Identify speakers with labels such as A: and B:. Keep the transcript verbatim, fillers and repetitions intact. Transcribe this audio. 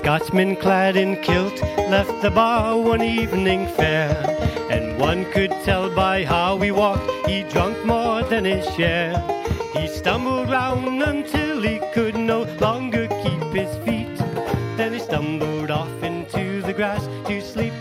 A: Scotsman clad in kilt left the bar one evening fair, and one could tell by how he walked he drunk more than his share. He stumbled round until he could no longer keep his feet. Then he stumbled off into the grass to sleep